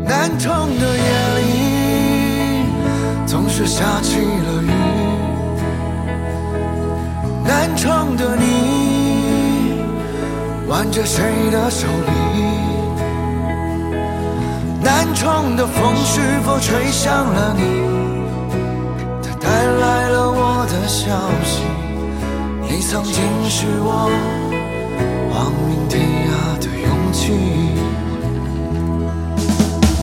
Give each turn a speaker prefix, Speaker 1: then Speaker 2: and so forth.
Speaker 1: 南城的夜里总是下起了雨，南城的你挽着谁的手臂，南城的风是否吹向了你，它带来了我的消息，你曾经是我亡命天涯的勇气。